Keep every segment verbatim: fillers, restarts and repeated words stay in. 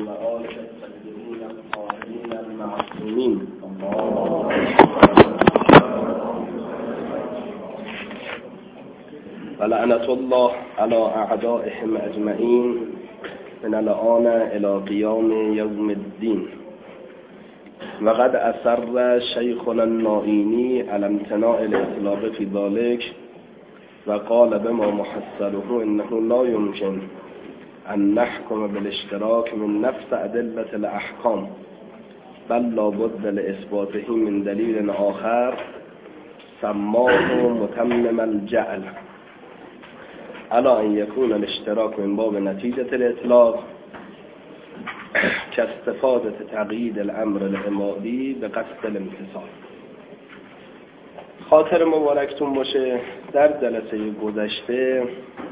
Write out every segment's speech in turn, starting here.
وآل الطيبين الطاهرين المعصومين ولعنة الله على أعدائهم أجمعين من الآن إلى قيام يوم الدين. وقد أصر شيخنا النائینی على امتناع الإطلاق في ذلك وقال بما محصله إنه لا يمكن أن نحكم بالاشتراك من نفس أدلة الأحكام بل لا بد لإثباته من دليل آخر سماه متمم الجعل على أن يكون الاشتراك من باب نتيجة الإطلاق كاستفادة تقييد الأمر العمادي بقصد الامتثال. خاطر مبارکتون باشه، در جلسه گذشته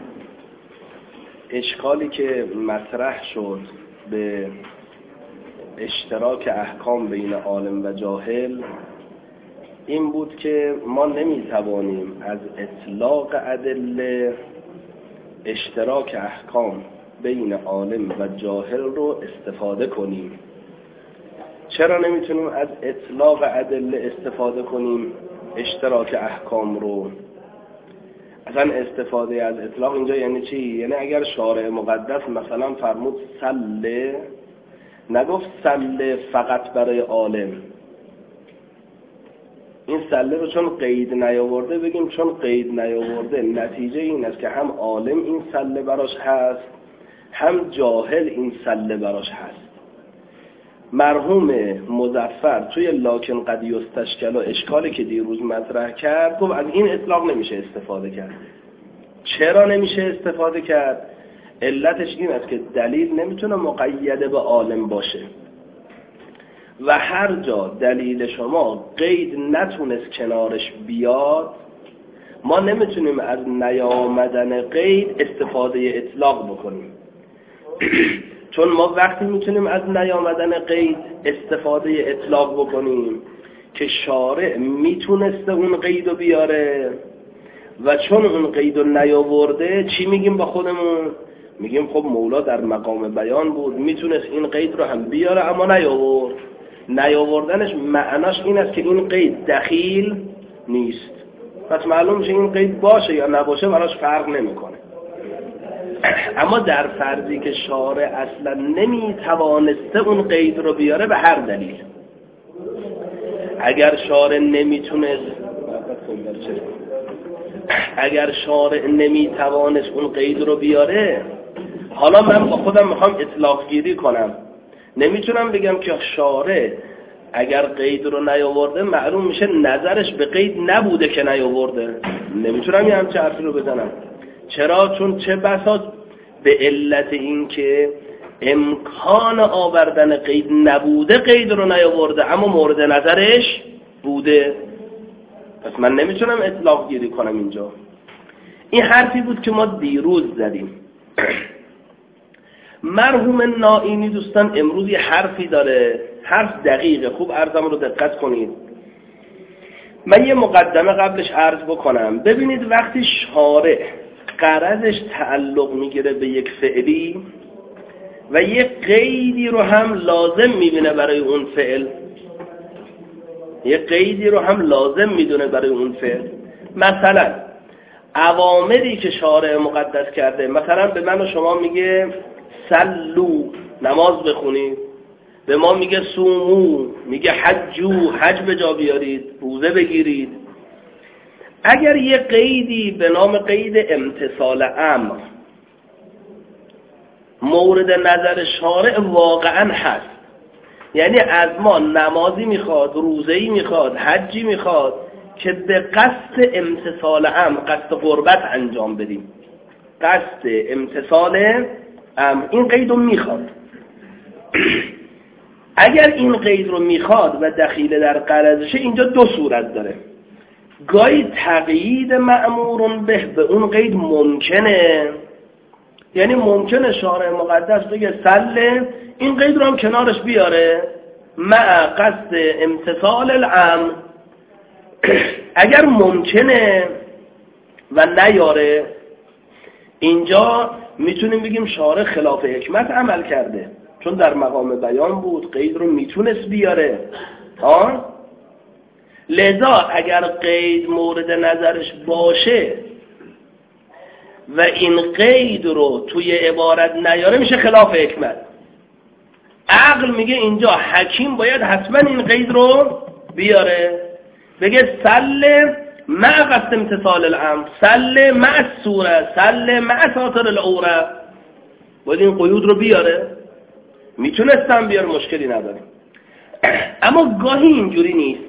اشکالی که مطرح شد به اشتراک احکام بین عالم و جاهل این بود که ما نمیتوانیم از اطلاق ادله اشتراک احکام بین عالم و جاهل رو استفاده کنیم. چرا نمیتونیم از اطلاق ادله استفاده کنیم اشتراک احکام رو؟ اصلا استفاده از اطلاق اینجا یعنی چی؟ یعنی اگر شارع مقدس مثلا فرمود سله، نگفت سله فقط برای عالم. این سله رو چون قید نیاورده بگیم چون قید نیاورده نتیجه این است که هم عالم این سله براش هست هم جاهل این سله براش هست. مرحوم مظفر توی لاکن قد یستشکل و اشکالی که دیروز مطرح کرد گفت از این اطلاق نمیشه استفاده کرد. چرا نمیشه استفاده کرد؟ علتش این است که دلیل نمیتونه مقید به عالم باشه و هر جا دلیل شما قید نتونست کنارش بیاد ما نمیتونیم از نیامدن قید استفاده اطلاق بکنیم. چون ما وقتی میتونیم از نیامدن قید استفاده اطلاق بکنیم که شارع میتونسته اون قید رو بیاره و چون اون قید رو نیاورده چی میگیم با خودمون؟ میگیم خب مولا در مقام بیان بود میتونست این قید رو هم بیاره اما نیاورد. نیاوردنش معناش این است که این قید دخیل نیست. پس معلوم میشه این قید باشه یا نباشه براش فرق نمیکنه. اما در فرضی که شارع اصلا نمیتوانسته اون قید رو بیاره به هر دلیل، اگر شارع نمیتونست اگر شارع نمیتوانست اون قید رو بیاره، حالا من با خودم میخوام اطلاق گیری کنم، نمیتونم بگم که شارع اگر قید رو نیاورده معلوم میشه نظرش به قید نبوده که نیاورده. نمیتونم یه همچه حرفی رو بزنم. چرا؟ چون چه بسا به علت این که امکان آوردن قید نبوده قید رو نیاورده اما مورد نظرش بوده. پس من نمیتونم اطلاق گیری کنم اینجا. این حرفی بود که ما دیروز زدیم. مرحوم نائینی دوستان امروز یه حرفی داره، حرف دقیقه، خوب عرضم رو دقت کنید. من یه مقدمه قبلش عرض بکنم. ببینید وقتی شارع غرضش تعلق میگیره به یک فعلی و یک قیدی رو هم لازم میبینه برای اون فعل، یک قیدی رو هم لازم میدونه برای اون فعل، مثلا اوامری که شارع مقدس کرده، مثلا به من و شما میگه سلو نماز بخونید، به ما میگه سومو، میگه حجو حج به جا بیارید، روزه بگیرید. اگر یه قیدی به نام قید امتثال امر مورد نظر شارع واقعا هست، یعنی از ما نمازی میخواد، روزه‌ای میخواد، حجی میخواد که به قصد امتثال امر، قصد قربت انجام بدیم، قصد امتثال امر، این قید رو میخواد. اگر این قید رو میخواد و دخیل در غرضشه، اینجا دو صورت داره. گاهی تقیید مأمور به به اون قید ممکنه، یعنی ممکنه شارع مقدس بگه سله، این قید رو هم کنارش بیاره مع قصد امتثال الامر. اگر ممکنه و نیاره، اینجا میتونیم بگیم شارع خلاف حکمت عمل کرده. چون در مقام بیان بود قید رو میتونست بیاره. آن لذا اگر قید مورد نظرش باشه و این قید رو توی عبارت نیاره میشه خلاف حکمت. عقل میگه اینجا حکیم باید حتما این قید رو بیاره، بگه سل مع قصد امتثال الامر، سل مع الصوره، سل مع ساتر العوره، باید این قیود رو بیاره. میتونستم بیاره، مشکلی نداریم. اما گاهی اینجوری نیست.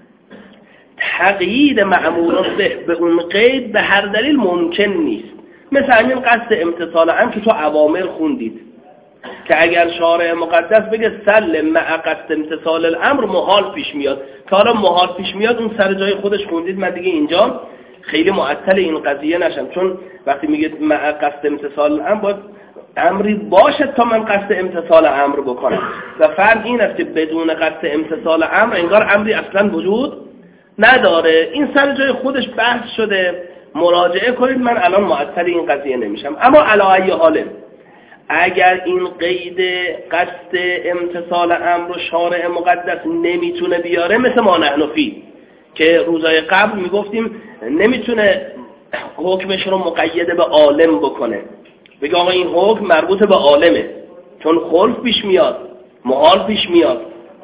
تقیید معمول به به اون قید به هر دلیل ممکن نیست. مثل همین قصد امتثال امر که تو اوامر خوندید که اگر شارع مقدس بگه سل مع قصد امتثال الامر محال پیش میاد، که حالا محال پیش میاد اون سر جای خودش خوندید، من دیگه اینجا خیلی معطل این قضیه نشم، چون وقتی میگه مع قصد امتثال الامر باید امری باشد تا من قصد امتثال امر بکنم، و فرق این است که بدون قصد امتثال امر انگار امری اصلا وجود نداره. این سر جای خودش بحث شده، مراجعه کنید، من الان معطل این قضیه نمیشم. اما علی ای حال اگر این قید قصد امتثال امر و شارع مقدس نمیتونه بیاره، مثل ما نحن فی که روزای قبل میگفتیم نمیتونه حکمش رو مقید به عالم بکنه، بگه آقا این حکم مربوط به عالمه، چون خلف پیش میاد، محال پیش میاد.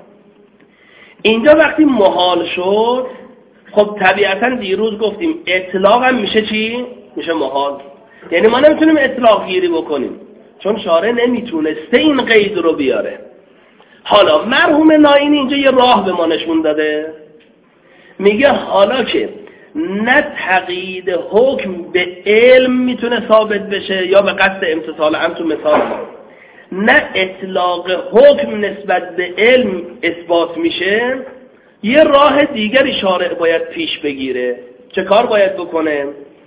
اینجا وقتی محال شد، خب طبیعتا دیروز گفتیم اطلاق هم میشه چی؟ میشه محال. یعنی ما نمیتونیم اطلاق گیری بکنیم چون شارع نمیتونسته این قید رو بیاره. حالا مرحوم ناینی اینجا یه راه به ما نشون داده، میگه حالا که نه تقیید حکم به علم میتونه ثابت بشه یا به قصد امتثال امر تو مثال ما، نه اطلاق حکم نسبت به علم اثبات میشه، یه راه دیگری شارع باید پیش بگیره. چه کار باید بکنه؟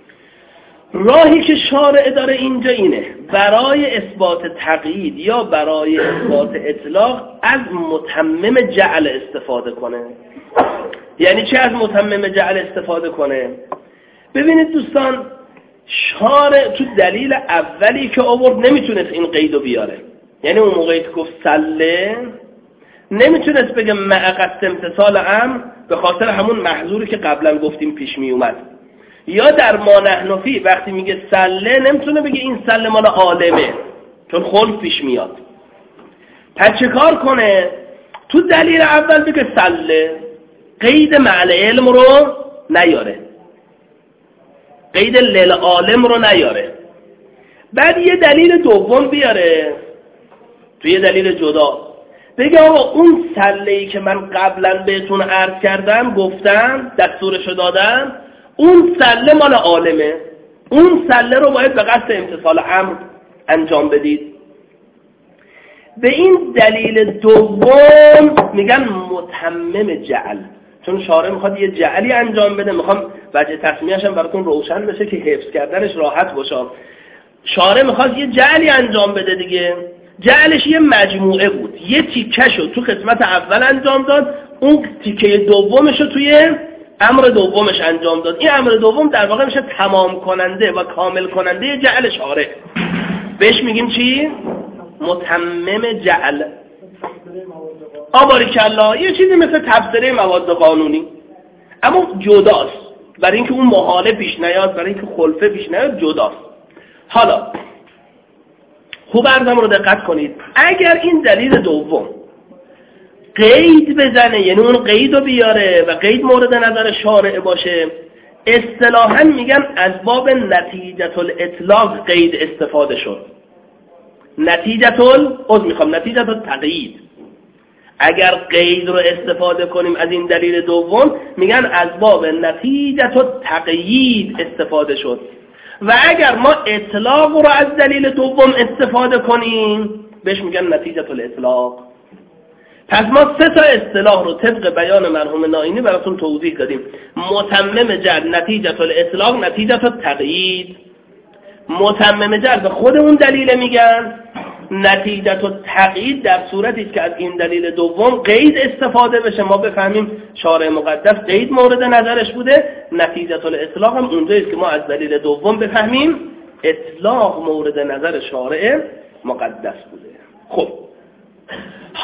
راهی که شارع داره اینجا اینه، برای اثبات تقیید یا برای اثبات اطلاق از متمم جعل استفاده کنه. یعنی چه از متمم جعل استفاده کنه؟ ببینید دوستان، شارع تو دلیل اولی که آورد نمیتونست این قیدو بیاره. یعنی اون موقعی که گفت سله نمیتونست بگه مع قصد امتثال امر به خاطر همون محظوری که قبلا گفتیم پیش می اومد. یا در ما نحن فی وقتی میگه سله نمیتونه بگه این سله مال عالمه چون خلف پیش میاد. پس چه کار کنه؟ تو دلیل اول بگه سله، قید مع علم رو نیاره، قید للعالم رو نیاره، بعد یه دلیل دوم بیاره تو یه دلیل جدا، بگه آقا اون سله‌ای که من قبلا بهتون عرض کردم گفتم دستورشو دادم، اون سله مال عالمه، اون سله رو باید به قصد امتثال امر انجام بدید. به این دلیل دوم میگن متمم جعل، چون شارع میخواد یه جعلی انجام بده. میخوام وجه تصمیه‌اش هم براتون روشن بشه که حفظ کردنش راحت باشه. شارع میخواد یه جعلی انجام بده دیگه، جعلش یه مجموعه بود، یه تیکه‌شو تو قسمت اول انجام داد، اون تیکه دومشو توی امر دومش انجام داد. این امر دوم در واقع میشه تمام کننده و کامل کننده جعل شارع. بهش میگیم چی؟ متمم جعل. آباریکالله، یه چیزی مثل تفسیره مواد قانونی، اما جداست، برای اینکه اون محاله پیش نیاد، برای اینکه خلفه پیش نیاد جداست. حالا خوب عرضم رو دقت کنید، اگر این دلیل دوم قید بزنه، یعنی اون قید رو بیاره و قید مورد نظر شارع باشه، اصطلاحاً میگن از باب نتیجة الاطلاق قید استفاده شد. نتیجة ال از میخوام نتیجة التقیید. اگر قید رو استفاده کنیم از این دلیل دوم، میگن از باب نتیجة التقیید استفاده شد. و اگر ما اطلاق رو از دلیل دوم استفاده کنیم بهش میگن نتیجة الاطلاق. پس ما سه تا اصطلاح رو طبق بیان مرحوم ناینی براتون توضیح دادیم: متمم جعل، نتیجة الاطلاق، نتیجة التقیید. متمم جعل به خود اون دلیل میگن، نتیجة التقیید در صورتی که از این دلیل دوم قید استفاده بشه، ما بفهمیم شارع مقدس قید مورد نظرش بوده. نتیجة الاطلاق هم اونجاییست که ما از دلیل دوم بفهمیم اطلاق مورد نظر شارع مقدس بوده. خب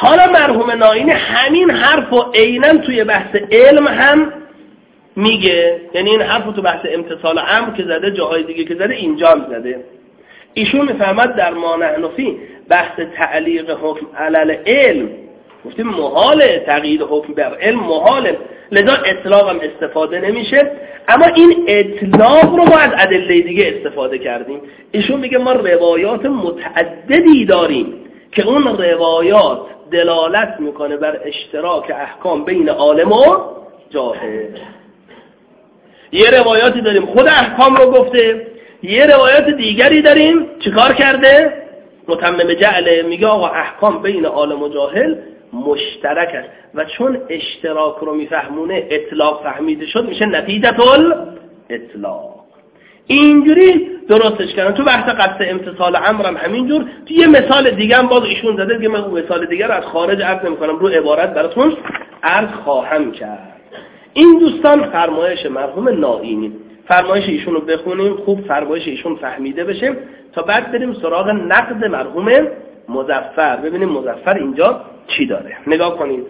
حالا مرحوم نائینی همین حرف و عیناً توی بحث علم هم میگه، یعنی این حرف تو بحث امتصال امر که زده، جاهای دیگه که زده، اینجا هم زده. ایشون میفهمد در ما نحن فی بحث تعلیق حکم علل علم، گفتیم محاله تقیید حکم بر علم، محاله، لذا اطلاق هم استفاده نمیشه. اما این اطلاق رو ما از ادله دیگه استفاده کردیم. ایشون میگه ما روایات متعددی داریم که اون روایات دلالت میکنه بر اشتراک احکام بین عالم و جاهل. یه روایاتی داریم خود احکام رو گفته، یه روایات دیگری داریم چیکار کرده؟ متمم جعله، میگه آقا احکام بین عالم و جاهل مشترک است و چون اشتراک رو میفهمونه اطلاق فهمیده شد، میشه نتیجه الاطلاق. اینجوری درستش کردن. تو بحث قصد امتصال امرم همینجور. تو یه مثال دیگه هم باز ایشون زده که من اون مثال دیگه رو از خارج عرض نمی‌کنم، رو عبارت براتون عرض خواهم کرد. این دوستان فرمایش مرحوم نائینی، فرمایش ایشون رو بخونیم خوب، فرمایش ایشون فهمیده بشه تا بعد بریم سراغ نقد مرحوم مظفر، ببینیم مظفر اینجا چی داره. نگاه کنید،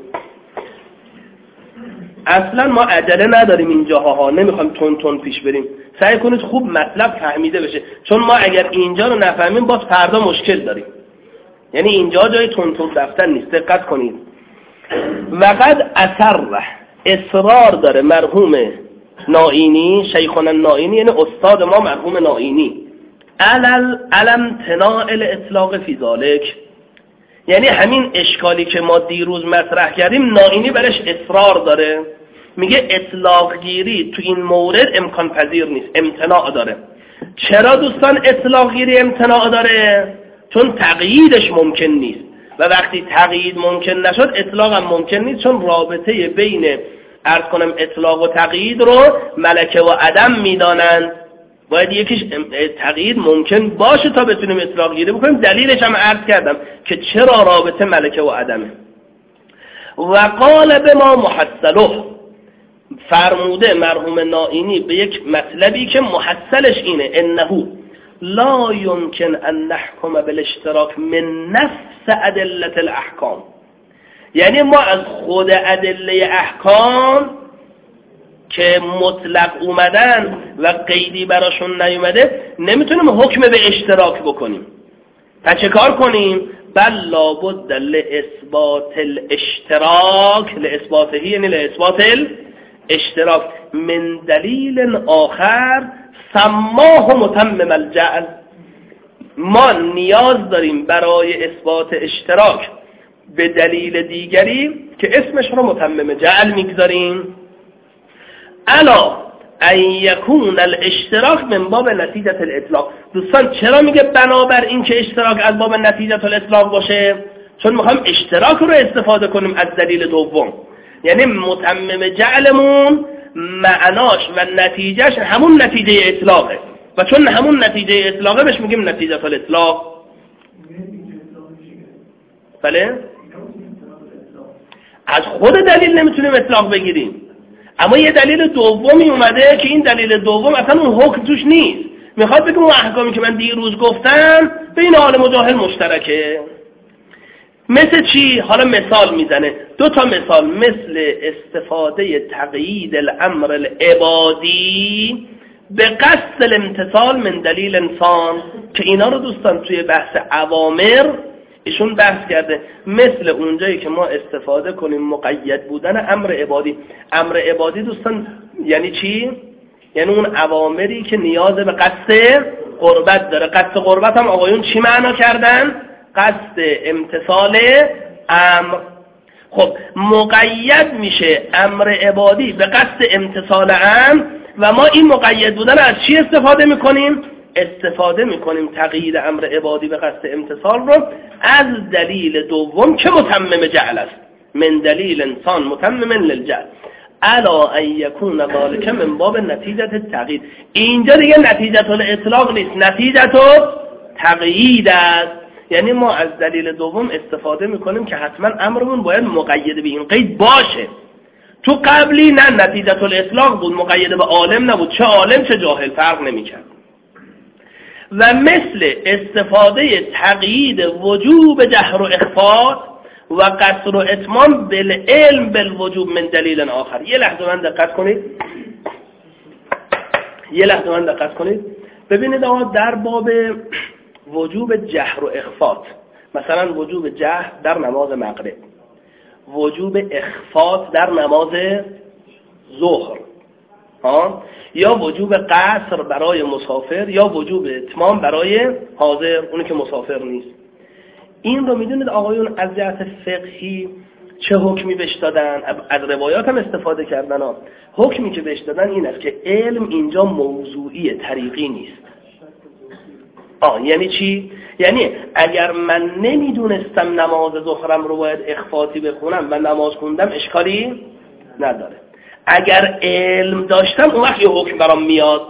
اصلا ما عجله نداریم اینجاها ها، نمیخوایم تون تون پیش بریم، سعی کنید خوب مطلب فهمیده بشه، چون ما اگر اینجا رو نفهمیم باز فردا مشکل داریم. یعنی اینجا جای تون تون رفتن نیست، دقت کنید. وقد اثر، اصرار داره مرحوم نائینی، شیخنا نائینی یعنی استاد ما مرحوم نائینی، علل علم تناء الاطلاق فی ذالک، یعنی همین اشکالی که ما دیروز مطرح کردیم نائینی برش اصرار داره، میگه اطلاق گیری تو این مورد امکان پذیر نیست، امتناع داره. چرا دوستان اطلاق گیری امتناع داره؟ چون تقییدش ممکن نیست و وقتی تقیید ممکن نشد اطلاق هم ممکن نیست، چون رابطه بین عرض کنم اطلاق و تقیید رو ملکه و عدم میدانند. باید یکیش تقیید ممکن باشه تا بتونیم اطلاق گیری بکنیم. دلیلش هم عرض کردم که چرا رابطه ملکه و عدمه. و قال به ما محصله، فرموده مرحوم نائینی به یک مطلبی که محصلش اینه، انه لا يمكن ان نحكم بالاشتراك من نفس ادله الاحکام، یعنی ما از خود ادله احکام که مطلق اومدن و قیدی براشون نیومده نمیتونیم حکم به اشتراک بکنیم. پس چه کار کنیم؟ بل لابد لاثبات الاشتراک، لاثباته یعنی لاثبات الاشتراک من دلیل آخر سماه متمم الجعل. ما نیاز داریم برای اثبات اشتراک به دلیل دیگری که اسمش رو متمم جعل میگذاریم. الا ان یکون الاشتراک من باب نتیجه الاطلاق. دوستان چرا میگه بنابر این که اشتراک از باب نتیجه الاطلاق باشه؟ چون میخوایم اشتراک رو استفاده کنیم از دلیل دوم، یعنی متمم جعلمون معناش و نتیجهش همون نتیجه اطلاقه و چون همون نتیجه اطلاقه بهش میگیم نتیجه الاطلاق. بله؟ از خود دلیل نمیتونیم اطلاق بگیریم، اما یه دلیل دومی اومده که این دلیل دوم اصلا اون حکم توش نیست، میخواد بگم اون احکامی که من دیروز گفتم بین عالم و جاهل مشترکه. مثل چی؟ حالا مثال میزنه، دو تا مثال، مثل استفاده تقیید الامر العبادی به قصد الامتصال من دلیل انسان، که اینا رو دوستان توی بحث اوامر ایشون بحث کرده، مثل اونجایی که ما استفاده کنیم مقید بودن امر عبادی. امر عبادی دوستان یعنی چی؟ یعنی اون اوامری که نیاز به قصد قربت داره. قصد قربت هم آقایون چی معنا کردن؟ قصد امتصال امر. خب مقید میشه امر عبادی به قصد امتصال امر و ما این مقید بودن از چی استفاده میکنیم؟ استفاده میکنیم تقیید امر عبادی به قصد امتصال رو از دلیل دوم که متمم جعل است، من دلیل انسان متمم للجعل. الا ان یکون ذلک من باب نتیجه تقیید. اینجا دیگه نتیجه الاطلاق نیست، نتیجه تقیید است. یعنی ما از دلیل دوم استفاده میکنیم که حتما امرمون باید مقید به این قید باشه. تو قبلی نه، نتیجه الاطلاق بود، مقید به عالم نبود، چه عالم چه جاهل فرق نمیکرد. و مثل استفاده تقیید وجوب جهر و اخفاء و قصر و اتمام بالعلم بالوجوب من دلیل آخر. یه لحظه من دقت کنید یه لحظه من دقت کنید ببینید آقا در باب وجوب جهر و اخفات، مثلا وجوب جهر در نماز مغرب، وجوب اخفات در نماز ظهر، ها، یا وجوب قصر برای مسافر یا وجوب اتمام برای حاضر، اونی که مسافر نیست. این رو میدونید آقایون از جهت فقهی چه حکمی بهش دادن؟ از روایات هم استفاده کردن ها. حکمی که بهش دادن این است که علم اینجا موضوعی، طریقی نیست. آه یعنی چی؟ یعنی اگر من نمیدونستم نماز ظهرم رو باید اخفاتی بخونم و نماز خوندم اشکالی نداره. اگر علم داشتم اون وقت یه حکم برام میاد.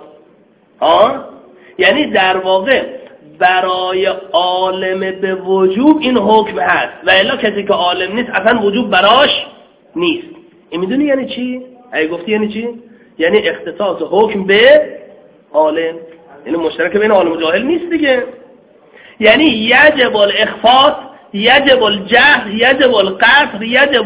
آه یعنی در واقع برای عالم به وجوب این حکم هست و الا کسی که عالم نیست اصلا وجوب براش نیست. این میدونی یعنی چی؟ اگه گفتی یعنی چی؟ یعنی اختصاص حکم به عالم، یعنی مشترک بین عالم و جاهل نیست دیگه. یعنی یجب الاخفاء، یجب الجهر، یجب القصر، یجب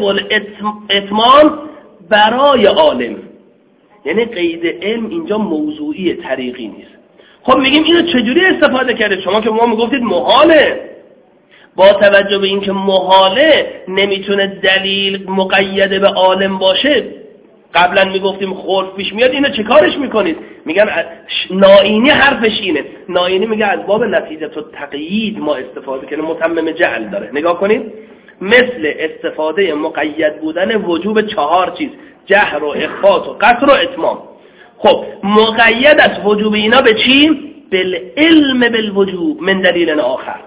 الاتمام برای عالم. یعنی قید علم اینجا موضوعی، طریقی نیست. خب میگیم اینو چجوری استفاده کرده؟ شما که ما میگفتید محاله. با توجه به اینکه محاله نمیتونه دلیل مقید به عالم باشه، قبلا میگفتیم خلف پیش میاد، اینو چه کارش میکنید؟ میگن نائینی حرفش اینه. نائینی میگه از باب نتیجه تو تقیید ما استفاده کنه، متمم جعل داره. نگاه کنید، مثل استفاده مقید بودن وجوب چهار چیز، جهر و اخفات و قصر و اتمام. خب مقید از وجوب اینا به چی؟ بالعلم بالوجوب من دلیل آخر.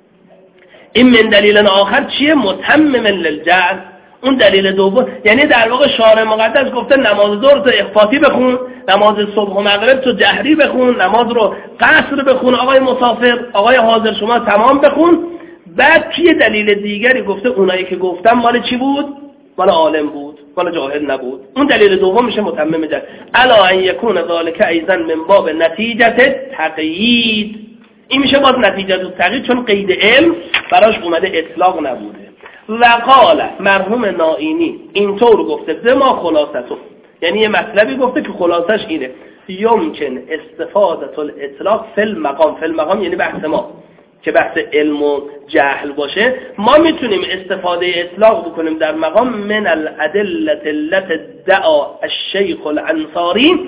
این من دلیل آخر چیه؟ متمم للجعل. اون دلیل دوم، یعنی در واقع شارع مقدس گفته نماز ظهر تو اخفاتی بخون، نماز صبح و مغرب تو جهری بخون، نماز رو قصر بخون آقای مسافر، آقای حاضر شما تمام بخون. بعد کی دلیل دیگری گفته اونایی که گفتم مال چی بود؟ مال عالم بود، مال جاهل نبود. اون دلیل دوم میشه متمم جعل. الا ان یکون ذلک ایضا من باب نتیجه تقیید. این میشه باز نتیجه تقیید، چون قید علم براش اومده، اطلاق نبوده. و قال مرحوم نائینی اینطور گفته به ما خلاصتو، یعنی یه مطلبی گفته که خلاصش اینه: یمکن استفاده الاطلاق فی المقام. فی المقام یعنی بحث ما که بحث علم و جهل باشه، ما میتونیم استفاده اطلاق بکنیم در مقام من الادله التي ادعى الشیخ الانصاری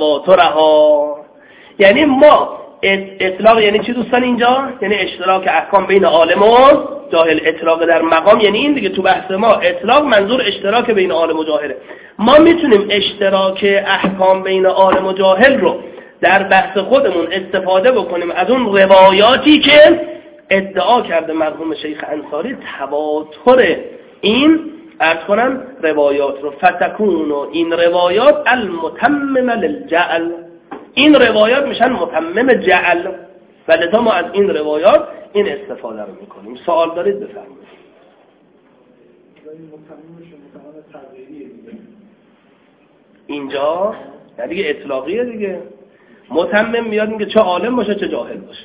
تواترها. یعنی ما اطلاق یعنی چی دوستان اینجا؟ یعنی اشتراک احکام بین عالم و جاهل. اطلاق در مقام یعنی این دیگه. تو بحث ما اطلاق منظور اشتراک بین عالم و جاهله. ما میتونیم اشتراک احکام بین عالم و جاهل رو در بحث خودمون استفاده بکنیم از اون روایاتی که ادعا کرده مرحوم شیخ انصاری، تواتر این عرض کنم روایات رو. فتکون و این روایات المتمم للجعل، این روایات میشن متمم جعل، ولذا ما از این روایات این استفاده رو میکنیم. سوال دارید بفرمایید. اینجا یعنی دیگه اطلاقیه دیگه. متمم میاد میگه چه عالم باشه چه جاهل باشه.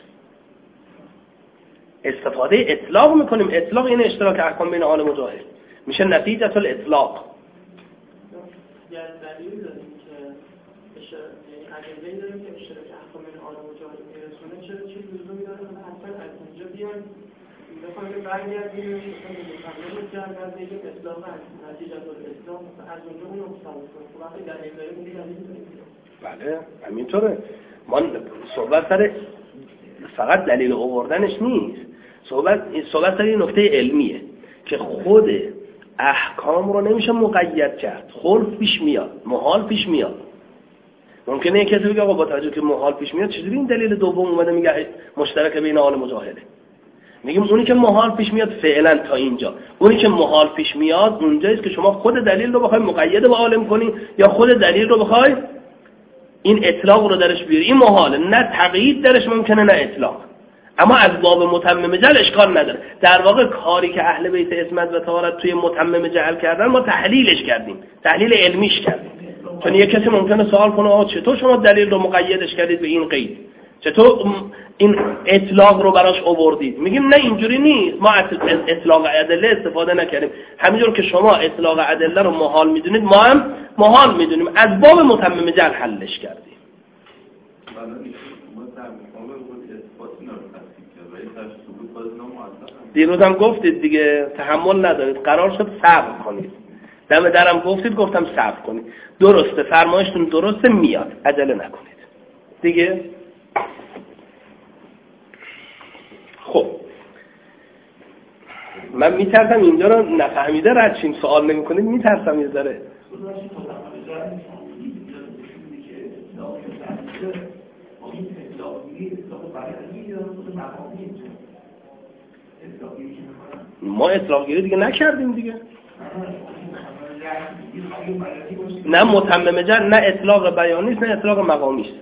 استفاده اطلاق میکنیم. اطلاق این اشتراک احکام بین عالم و جاهل میشه نتیجه الاطلاق. یعنی دلیل داریم که یعنی ادله داریم که اشتراک احکام بین عالم و جاهل میرسونه، چرا چه لزومی داره اصلا از اینجا بیان بخوایم برگردیم مثلا متمم جعل از دیگه اطلاق نتیجه الاطلاق از اونجا اون رو ثابت کنیم. وقتی دلیل داریم میگه دلیل داریم. بله همینطوره. ما صحبت سر فقط دلیل آوردنش نیست، صحبت صحبت سر این نکته علمیه که خود احکام رو نمیشه مقید کرد. خلف پیش میاد، محال پیش میاد. ممکنه یک کسی بگه آقا با توجه که محال پیش میاد چجوری این دلیل دوم اومده میگه مشترک بین عالم و جاهله؟ میگیم اونی که محال پیش میاد فعلا تا اینجا، اونی که محال پیش میاد اونجاییست که شما خود دلیل رو بخوای مقید به عالم کنی یا خود دلیل رو بخوای این اطلاق رو درش بیاری. این محاله، نه تقیید درش ممکنه نه اطلاق. اما از باب متمم جعل اشکال نداره. در واقع کاری که اهل بیت عصمت و طهارت توی متمم جعل کردن ما تحلیلش کردیم، تحلیل علمیش کردیم. چون یک کسی ممکنه سوال کنه آقا چطور شما دلیل رو مقیدش کردید به این قید؟ چطور این اطلاق رو براش آوردید. میگیم نه اینجوری نیست، ما اطلاق ادله استفاده نکردیم. همینجور که شما اطلاق ادله رو محال میدونید ما هم محال میدونیم، از باب متمم جعل حلش کردیم. دیروز هم گفتید دیگه تحمل ندارید، قرار شد صبر کنید. دم درم گفتید گفتم صبر کنید. درسته، فرمایشتون درسته، میاد، عجله نکنید دیگه. خب من میترسم اینجا رو نفهمیده رد شیم، سوال نمی کنید، میترسم یه ذره. ما اطلاق گیری دیگه نکردیم دیگه. نه متمم جعل، نه اطلاق بیانی است، نه اطلاق مقامی است.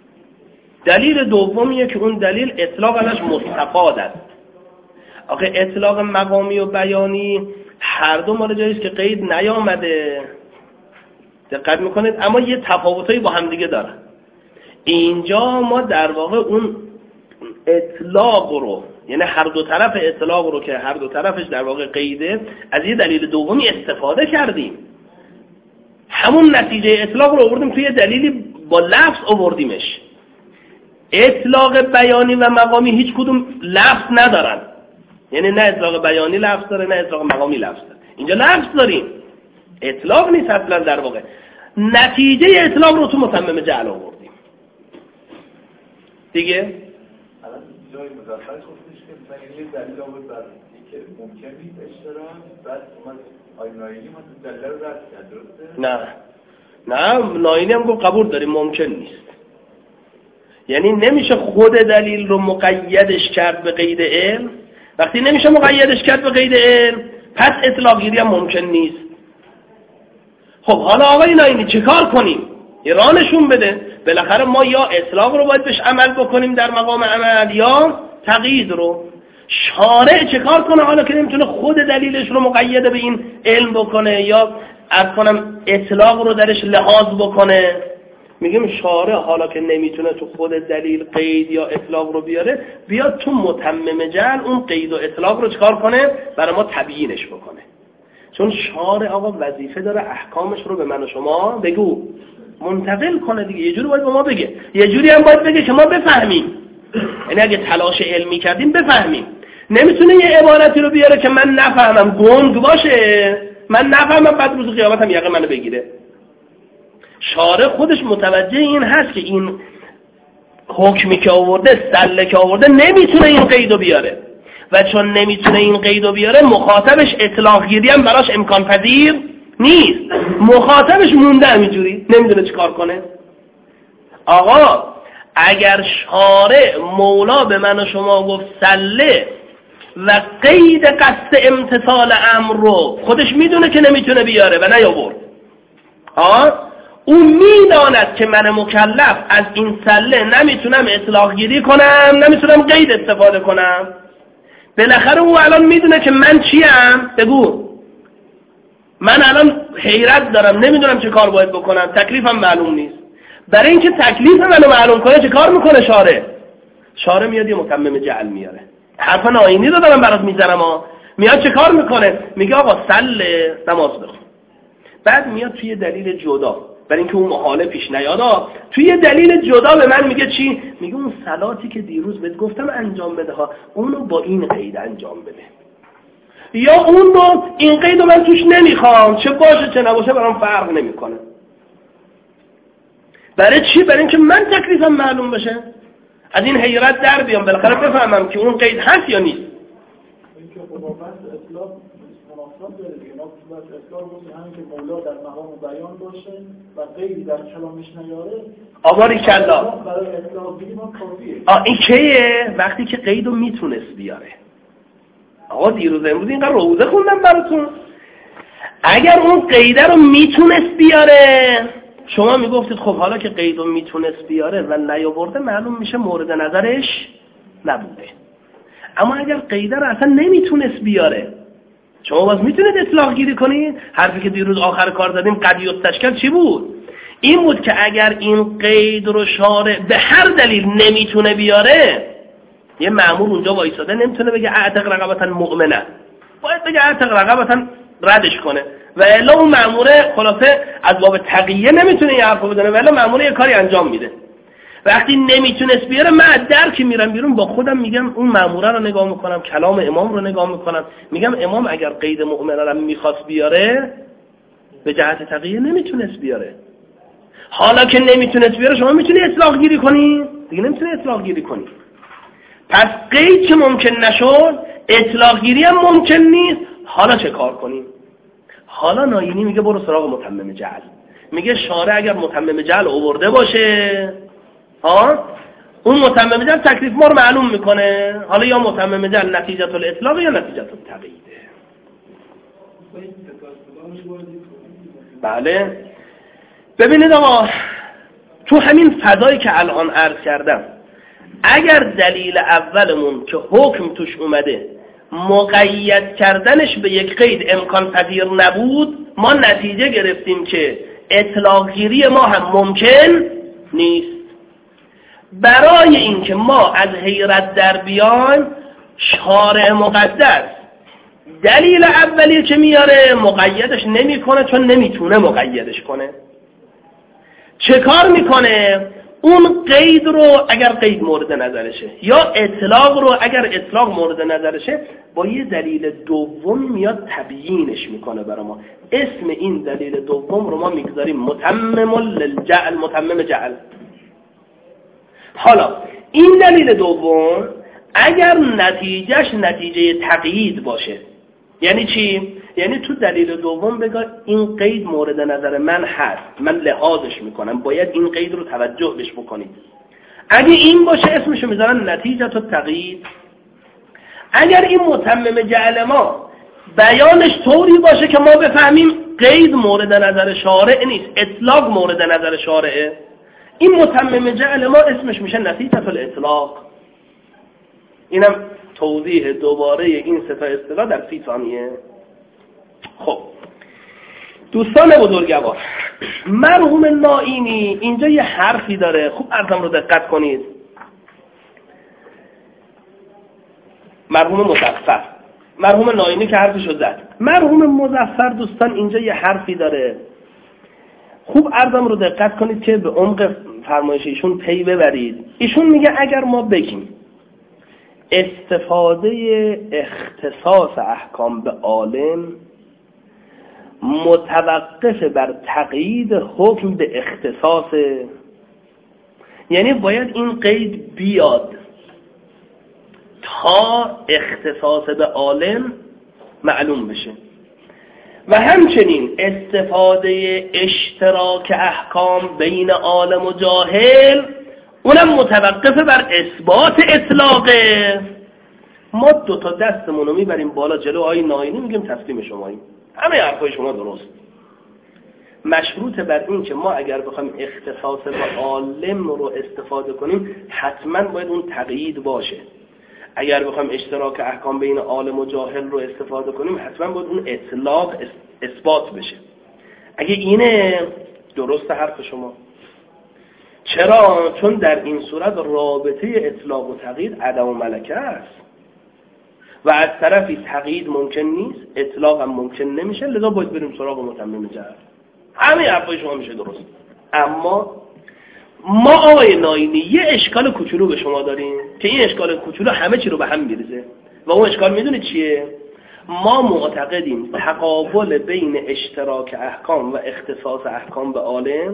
دلیل دومیه که اون دلیل اطلاق ازش مستفاد است. آخه اطلاق مقامی و بیانی هر دو مال جایی است که قید نیامده، دقت میکنید، اما یه تفاوتایی با هم دیگه دارن. اینجا ما در واقع اون اطلاق رو، یعنی هر دو طرف اطلاق رو که هر دو طرفش در واقع قیده، از یه دلیل دومی استفاده کردیم. همون نتیجه اطلاق رو آوردیم توی دلیلی با لفظ آوردیمش. اطلاق بیانی و مقامی هیچ کدوم لفظ ندارن، یعنی نه اطلاق بیانی لفظ داره نه اطلاق مقامی لفظ داره. اینجا لفظ داریم، اطلاق نیست اصلا. در واقع نتیجه اطلاق رو تو متمم جعل آوردیم دیگه. الان جای مزخرف گفتش که مثلا یه دلیل آورد بر اینکه ممکن نیست اشتراک، بعد اومد آی ناینی ما دلیل رو رد کرد، درسته؟ نه نه، ناینی هم گفت قبول داریم ممکن نیست. یعنی نمیشه خود دلیل رو مقیدش کرد به قید علم. وقتی نمیشه مقیدش کرد به قید علم، پس اطلاق گیری هم ممکن نیست. خب حالا آقای ناینی چه کار کنیم؟ یه راه نشون بده. بالاخره ما یا اطلاق رو باید بهش عمل بکنیم در مقام عمل، یا تقیید رو. شارع چه کار کنه حالا که نمیتونه خود دلیلش رو مقید به این علم بکنه یا عرض کنم اطلاق رو درش لحاظ بکنه؟ میگیم شارع حالا که نمیتونه تو خود دلیل قید یا اطلاق رو بیاره، بیاد تو متمم جعل اون قید و اطلاق رو چکار کنه؟ برای ما تبیینش بکنه. چون شارع آقا وظیفه داره احکامش رو به من و شما بگو منتقل کنه دیگه. یه جوری باید به ما بگه، یه جوری هم باید بگه که ما بفهمیم. یعنی اگه تلاش علمی کردیم بفهمیم. نمیتونه یه عبارتی رو بیاره که من نفهمم، گنگ باشه، من نفهمم، بعد روز قیامت هم یقه منو بگیره. شارع خودش متوجه این هست که این حکمی که آورده، سله که آورده، نمیتونه این قیدو بیاره و چون نمیتونه این قیدو بیاره، مخاطبش اطلاق گیری هم براش امکان پذیر نیست. مخاطبش مونده همینجوری، نمیدونه چی کار کنه. آقا اگر شارع مولا به من و شما گفت سله و قید قصد امتثال امر رو خودش میدونه که نمیتونه بیاره و نیاورد، آه او میداند که من مکلف از این سله نمیتونم اطلاق گیری کنم، نمیتونم قید استفاده کنم. بالاخره او الان میدونه که من چیم؟ بگو. من الان حیرت دارم، نمیدونم چه کار باید بکنم، تکلیفم معلوم نیست. برای اینکه تکلیف منو معلوم کنه چه کار میکنه شارع؟ شارع میاد یه متمم جعل میاره. حرف ناینی رو دارم برات میزنم ها. میاد چه کار میکنه؟ میگه آقا سله نماز بخون. بعد میاد توی دلیل جدا، برای اینکه اون محاله پیش نیاد، توی دلیل جدا به من میگه چی؟ میگه اون صلاتی که دیروز بهت گفتم انجام بده ها، اونو با این قید انجام بده. یا اون رو این قید رو من توش نمیخوام، چه باشه چه نباشه برام فرق نمیکنه. برای چی؟ برای اینکه من تکلیفم معلوم بشه، از این حیرت در بیام، بالاخره بفهمم که اون قید هست یا نیست. اینکه خداوند اطلاق مناسب داره دیگه. ما باید اطلاق باشه همین که مولا در مقام بیان باشه و قیدی در کلامش نیاره. آباری کلا برای اطلاق بگیم ما کافیه. آه این کیه؟ وقتی که قیدو میتونست بیاره. آقا دیروز امروز اینقدر روزه خوندم براتون. اگر اون قیده رو میتونست بیاره، شما میگفتید خب حالا که قیدو میتونست بیاره و نیاورده، معلوم میشه مورد نظرش نبوده. اما اگر قیده رو اصلا نمیتونست بیاره، شما باز میتونید اطلاق گیری کنید. حرفی که دیروز آخر کار زدیم قد یستشکل چی بود؟ این بود که اگر این قید رو شارع به هر دلیل نمیتونه بیاره، یه مأمور اونجا وایساده نمیتونه بگه اعتق رقبتا مؤمنه، باید بگه اعتق رقبتا ردش کنه و الا اون مأموره خلاصه از باب تقیه نمیتونه یه حرفو بزنه و الا مأموره یه کاری انجام میده. وقتی نمیتونست بیاره من از در که میرم بیرون با خودم میگم اون مأموره رو نگاه میکنم، کلام امام رو نگاه میکنم، میگم امام اگر قید مؤمنه رو میخواست بیاره به جهت تقیه نمیتونست بیاره. حالا که نمیتونست بیاره شما میتونی اطلاق گیری کنی؟ دیگه نمیتونی اطلاق گیری کنی. پس قید که ممکن نشد اطلاق گیری هم ممکن نیست. حالا چه کار کنیم؟ حالا ناینی میگه برو سراغ متمم جعل. میگه شارع اگر متمم جعل آورده باشه ها اون متمم جعل تکلیف ما رو معلوم میکنه. حالا یا متمم جعل نتیجه الاطلاق یا نتیجه التقییده. بله ببینید آقا تو همین فضایی که الان عرض کردم اگر دلیل اولمون که حکم توش اومده مقید کردنش به یک قید امکان پذیر نبود ما نتیجه گرفتیم که اطلاق گیری ما هم ممکن نیست. برای اینکه ما از حیرت در بیایم شارع مقدس دلیل اولی که میاره مقیدش نمیکنه چون نمیتونه مقیدش کنه. چه کار میکنه؟ اون قید رو اگر قید مورد نظرشه یا اطلاق رو اگر اطلاق مورد نظرشه با یه دلیل دوم میاد تبیینش میکنه برای ما. اسم این دلیل دوم رو ما میگذاریم متمم للجعل، متمم جعل. حالا این دلیل دوم اگر نتیجهش نتیجه تقیید باشه یعنی چی؟ یعنی تو دلیل دوم بگه این قید مورد نظر من هست، من لحاظش میکنم، باید این قید رو توجه بهش بکنید. اگه این باشه اسمشو میذارن نتیجه تو تقیید. اگر این متمم جعل ما بیانش طوری باشه که ما بفهمیم قید مورد نظر شارع نیست، اطلاق مورد نظر شارعه، این متمم جعل ما اسمش میشه نتیجه الاطلاق. اینم توضیح دوباره این سه تا اصطلاح در سی ثانیه. خب دوستان بزرگوار، مرحوم نائینی اینجا یه حرفی داره، خوب عرضم رو دقت کنید. مرحوم مظفر، مرحوم نائینی که حرفشو زد، مرحوم مظفر دوستان اینجا یه حرفی داره، خوب عرضم رو دقت کنید که به عمق فرمایش ایشون پی ببرید. ایشون میگه اگر ما بگیم استفاده اختصاص احکام به عالم متوقف بر تقیید حکم به اختصاص، یعنی باید این قید بیاد تا اختصاص به عالم معلوم بشه. و همچنین استفاده اشتراک احکام بین عالم و جاهل اونم متوقف بر اثبات اطلاقه. ما دو تا دستمون رو میبریم بالا جلو آی نائینی میگیم تسلیم شماییم، همه حرفای شما درست، مشروط بر این که ما اگر بخوایم اختصاص با عالم رو استفاده کنیم حتما باید اون تقیید باشه. اگر بخوایم اشتراک احکام بین عالم و جاهل رو استفاده کنیم حتما باید اون اطلاق اثبات بشه. اگه اینه درست حرف شما. چرا؟ چون در این صورت رابطه اطلاق و تقیید عدم و ملکه است و از طرفی تقیید ممکن نیست، اطلاق هم ممکن نمیشه، لذا باید بریم سراغ متمم جعل. همه حرفای شما میشه درست. اما ما آقای نائینی یه اشکال کوچولو به شما داریم که این اشکال کوچولو همه چی رو به هم میریزه و اون اشکال میدونید چیه؟ ما معتقدیم تقابل بین اشتراک احکام و اختصاص احکام به عالم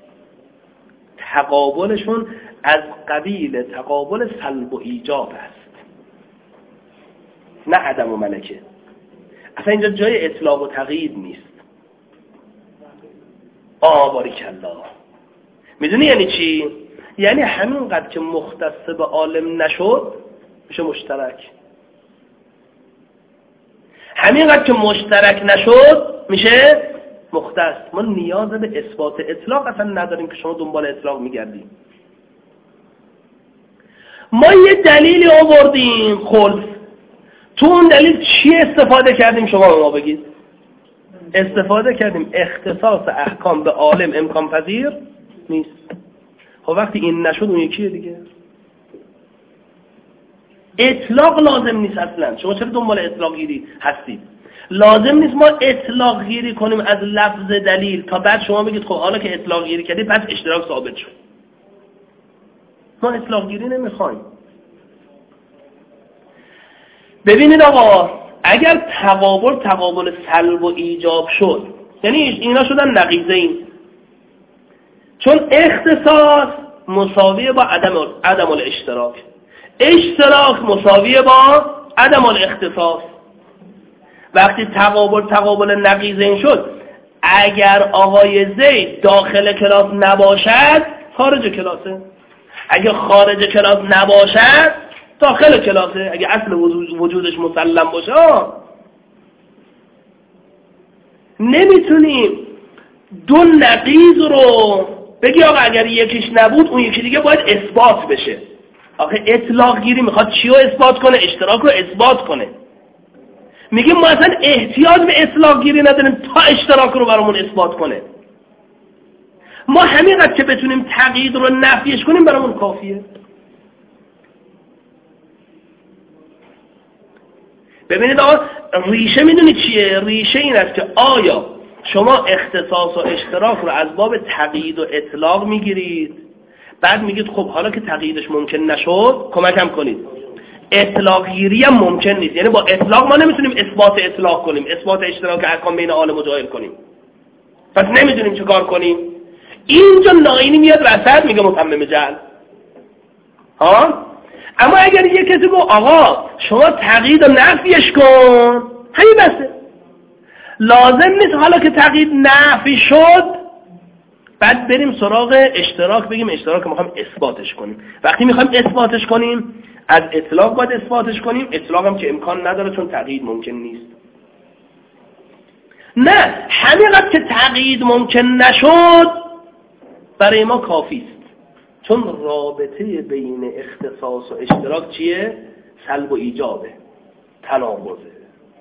تقابلشون از قبیل تقابل سلب و ایجاب است، نه عدم و ملکه. اصلا اینجا جای اطلاق و تقیید نیست. آه باریکالله. میدونی یعنی چی؟ یعنی همینقدر که مختص به عالم نشد میشه مشترک، همینقدر که مشترک نشد میشه مختص. ما نیاز به اثبات اطلاق اصلا نداریم که شما دنبال اطلاق میگردیم. ما یه دلیلی آوردیم خلف، تو اون دلیل چی استفاده کردیم شما به ما بگید؟ استفاده کردیم اختصاص احکام به عالم امکان پذیر نیست. خب وقتی این نشد اون یکیه دیگه. اطلاق لازم نیست اصلا. شما چرا دنبال اطلاق گیری هستید؟ لازم نیست ما اطلاق گیری کنیم از لفظ دلیل تا بعد شما بگید خب حالا که اطلاق گیری کردید پس اشتراک ثابت شد. ما اطلاق گیری نمیخوایم. ببینید آقا، اگر تقابل تقابل سلب و ایجاب شد، یعنی اینا شدن نقیضین، چون اختصاص مساویه با عدم عدم الاشتراک، اشتراک مساویه با عدم الاختصاص. وقتی تقابل تقابل نقیضین شد، اگر آقای زید داخل کلاس نباشد خارج کلاسه، اگر خارج کلاس نباشد داخل کلاسه، اگر اصل وجودش مسلم باشه. نمیتونیم دو نقیض رو بگی آقا اگر یکیش نبود اون یکی دیگه باید اثبات بشه. آخه اطلاق گیری میخواد چی رو اثبات کنه؟ اشتراک رو اثبات کنه. میگیم ما اصلا احتیاج به اطلاق گیری نداریم تا اشتراک رو برامون اثبات کنه. ما همینقدر که بتونیم تقیید رو نفیش کنیم برامون کافیه. ببینید آقا، ریشه میدونید چیه؟ ریشه این است که آیا شما اختصاص و اشتراک رو از باب تقیید و اطلاق میگیرید، بعد میگید خب حالا که تقییدش ممکن نشد کمکم کنید. اطلاق گیری هم ممکن نیست، یعنی با اطلاق ما نمیتونیم اثبات اطلاق کنیم، اثبات اشتراک احکام بین عالم و جاهل کنیم، پس نمیدونیم چه کار کنیم. اینجا ناینی میاد وسط میگه متمم جعل. ها؟ اما اگر یه کسی گفت آقا شما تقیید و نفیش کن، همین بسه، لازم نیست حالا که تقیید نفی شد بعد بریم سراغ اشتراک بگیم اشتراک میخوایم اثباتش کنیم. وقتی میخوایم اثباتش کنیم از اطلاق باید اثباتش کنیم، اطلاق هم که امکان نداره چون تقیید ممکن نیست. نه، همینقدر که تقیید ممکن نشد برای ما کافی است، چون رابطه بین اختصاص و اشتراک چیه؟ سلب و ایجابه، تناقضه.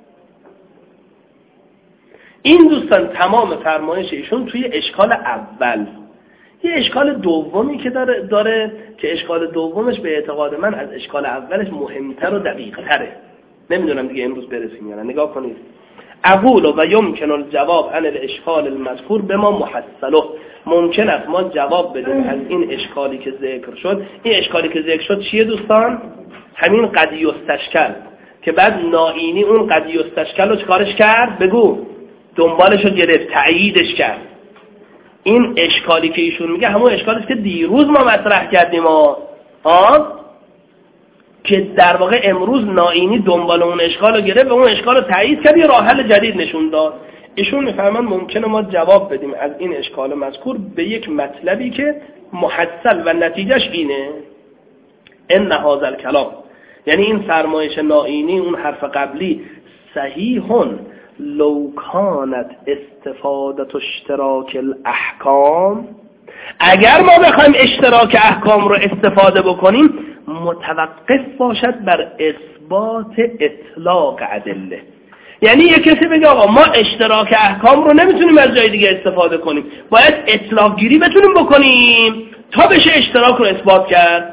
این دوستان تمام فرمایش ایشون توی اشکال اول. یه اشکال دومی که داره, داره که اشکال دومش به اعتقاد من از اشکال اولش مهمتر و دقیق‌تره. نمیدونم دیگه امروز برسیم یا نه. نگاه کنید. اقول و یمکن الجواب عن الاشکال المذکور بما محصله. ممکن است ما جواب بدیم از این اشکالی که ذکر شد. این اشکالی که ذکر شد چیه دوستان؟ همین قضیه استشکل که بعد نائینی اون قضیه استشکل رو چکارش کرد؟ بگو. دنبالش رو گرفت، تأییدش کرد. این اشکالی که ایشون میگه همون اشکالی که دیروز ما مطرح کردیم ها آه؟ که در واقع امروز نائینی دنبال اون اشکال رو گرفت و اون اشکال رو تأیید کرد، یه راه حل جدید نشون داد. ایشون میفهمن ممکنه ما جواب بدیم از این اشکال مذکور به یک مطلبی که محصل و نتیجهش اینه ان هذا الکلام، یعنی این فرمایش نائینی اون حرف قبلی صحیحون لو کانت استفادت اشتراک الاحکام، اگر ما بخوایم اشتراک احکام رو استفاده بکنیم متوقف باشد بر اثبات اطلاق ادله. یعنی یک کسی بگه آقا ما اشتراک احکام رو نمیتونیم از جای دیگه استفاده کنیم، باید اطلاق گیری بتونیم بکنیم تا بشه اشتراک رو اثبات کرد.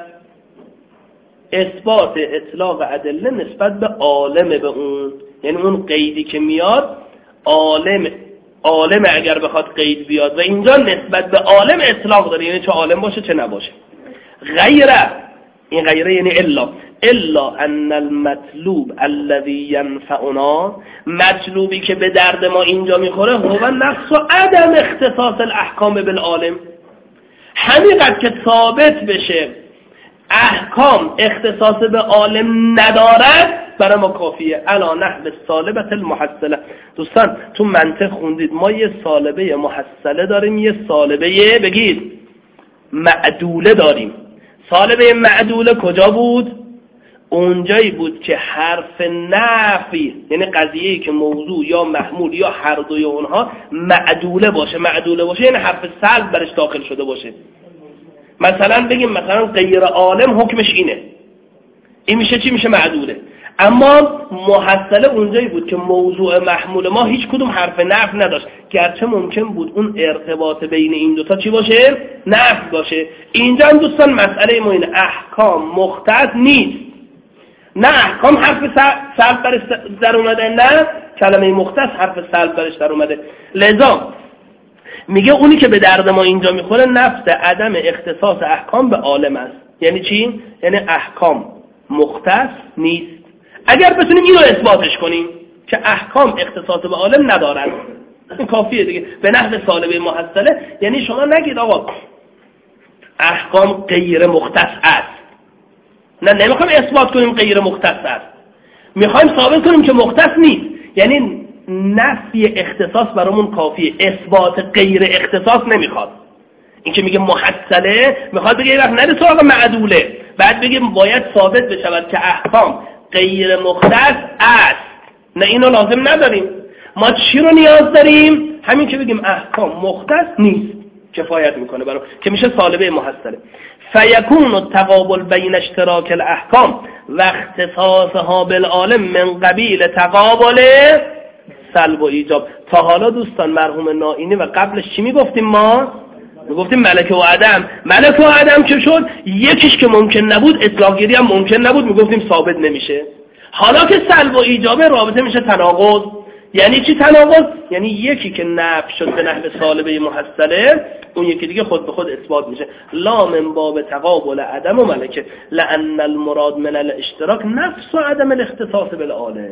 اثبات اطلاق ادله نسبت به عالم، به اون، یعنی اون قیدی که میاد عالم عالم اگر بخواد قید بیاد و اینجا نسبت به عالم اطلاق داره، یعنی چه عالم باشه چه نباشه. غیره، این غیره یعنی الا الا ان المطلوب الذي ينفعنا، مطلوبی که به درد ما اینجا میخوره هو نقص و عدم اختصاص الاحکام بالعالم. همینقدر که ثابت بشه احکام اختصاص به عالم ندارد برای ما کافیه. الا نحو السالبه المحصله. دوستان تو منطق خوندید ما یه سالبه محصله داریم، یه سالبه بگید معدوله داریم. سالبه معدوله کجا بود؟ اونجایی بود که حرف نفی، یعنی قضیه‌ای که موضوع یا محمول یا هر دوی اونها معدوله باشه. معدوله باشه یعنی حرف سلب برش داخل شده باشه. مثلا بگیم مثلا غیر عالم حکمش اینه، این میشه چی؟ میشه معدوله. اما محصله اونجایی بود که موضوع محمول ما هیچ کدوم حرف نفی نداشت، گرچه ممکن بود اون ارتباط بین این دوتا چی باشه؟ نفی باشه. اینجا هم دوستان مسئله ما اینه، احکام مختص نیست. نه احکام حرف سلب برش در اومده، نه کلمه مختص حرف سلب برش در اومده. لذا میگه اونی که به درد ما اینجا میخوره نفس عدم اختصاص احکام به عالم است. یعنی چی؟ یعنی احکام مختص نیست. اگر بتونیم اینو اثباتش کنیم که احکام اختصاص به عالم ندارند، این کافیه دیگه. به نحو سالبه محصله، یعنی شما نگید آقا احکام غیر مختص است. نه نمیخوایم اثبات کنیم غیر مختص است، میخوایم ثابت کنیم که مختص نیست. یعنی نفی اختصاص برامون کافیه، اثبات غیر اختصاص نمیخواد. این که میگه محصله میخواد بگه یه وقت نره سراغ معدوله، بعد بگه باید ثابت بشود که احکام غیر مختص است. نه اینو لازم نداریم. ما چی رو نیاز داریم؟ همین که بگیم احکام مختص نیست کفایت میکنه برام، که میشه سالبه محصله. فیکون التقابل بین اشتراک الاحکام و اختصاصها بالعالم من قبیل تقابل سلب و ایجاب. تا حالا دوستان مرحوم نائینی و قبلش چی میگفتیم ما؟ میگفتیم ملکه و عدم. ملکه و عدم چه شد؟ یکیش که ممکن نبود، اطلاق گیری هم ممکن نبود، میگفتیم ثابت نمیشه. حالا که سلب و ایجابه رابطه میشه تناقض. یعنی چی تناقض؟ یعنی یکی که نفی شد به نحو سالبه محصله، اون یکی دیگه خود به خود اثبات میشه. لا من باب تقابل عدم و ملکه لان المراد من الاشتراک نفس و عدم الاختصاص بالعالم.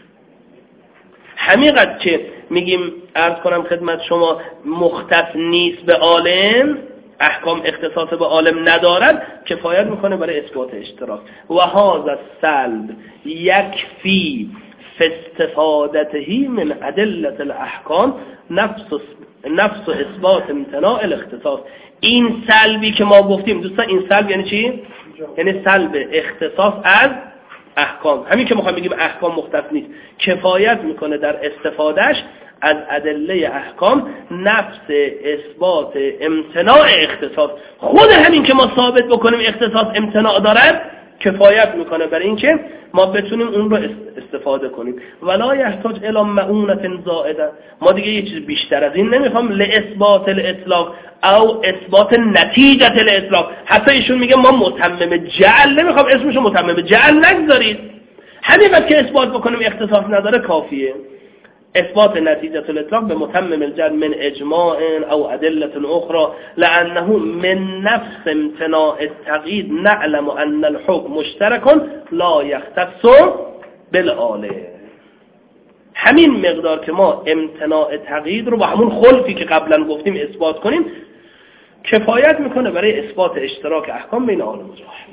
همینقدر که میگیم عرض کنم خدمت شما مختص نیست به عالم، احکام اختصاص به عالم ندارد، کفایت میکنه برای اثبات اشتراک. و هذا السلب یکفی فی استفادته من ادله الاحکام نفس نفس اثبات امتناع الاختصاص. این سلبی که ما گفتیم دوستان، این سلب یعنی چی؟ یعنی سلب اختصاص از احکام. همین که میخوایم بگیم احکام مختص نیست، کفایت میکنه در استفادهش از ادله احکام نفس اثبات امتناع اختصاص. خود همین که ما ثابت بکنیم اختصاص امتناع دارد کفایت میکنه برای اینکه ما بتونیم اون رو استفاده کنیم. ولا یحتاج الی معونه زائده. ما دیگه یه چیز بیشتر از این نمیخوام لاثبات الاطلاق او اثبات نتیجه الاطلاق. حتی ایشون میگه ما متمم جعل نمیخوام اسمشو متمم جعل نگذارید، همین وقت که اثبات بکنیم اختصاص نداره کافیه. اثبات نتیجه الاطلاق به متمم الجعل من اجماع او ادله اخرى لانه من نفس امتناع التقیید نعلم ان الحكم مشترک لا یختص بالعالم. همین مقدار که ما امتناع تقیید رو با همون خلفی که قبلا گفتیم اثبات کنیم کفایت میکنه برای اثبات اشتراک احکام بین عالم و جاهل.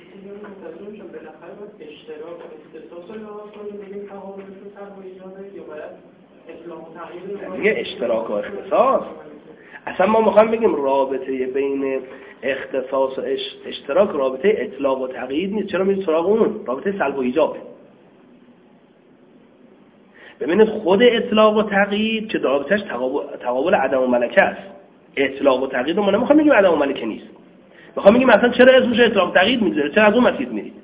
دیگه اشتراک و اختصاص اصلا ما میخوایم بگیم رابطه بین اختصاص و اشتراک رابطه اطلاق و تقیید نیست. چرا میرید سراغ اون؟ رابطه سلب و ایجابه. ببینید خود اطلاق و تقیید که رابطهش تقابل, تقابل عدم و ملکه است. اطلاق و تقیید رو ما نمیخوایم بگیم عدم و ملکه نیست، میخوایم بگیم اصلا چرا اسمش اطلاق و تقیید میذاره، چرا از اون مسیر میرید.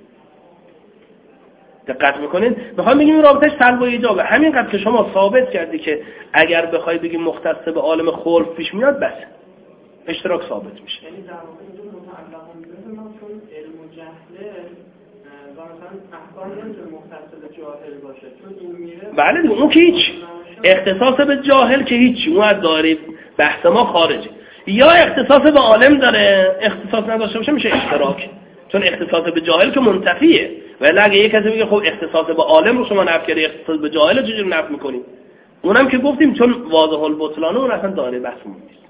دقت میکنین؟ میخوام بگیم این رابطهش سلب و ایجابه. همینقدر که شما ثابت کردی که اگر بخوای بگیم مختص به عالم خلف پیش میاد بس اشتراک ثابت میشه. یعنی در واقع اینجور متعلق میشه ما چون علم و جهله مثلا احکام نمیتونه مختص به جاهل باشه چون این میره. بله دیگه اون که هیچ اختصاص به جاهل که هیچ، اون از دایره بحث ما خارجه. یا اختصاص به عالم داره، اختصاص نداشته باشه میشه اشتراک، چون اختصاص به جاهل که منتفیه. ولی اگه یک کسی بگه خب اختصاص به عالم رو شما نفی کردی، اختصاص به جاهل رو چجوری نفی می‌کنی؟ اونم که گفتیم چون واضح البطلانه اون اصلا دایره بحثمون نیست.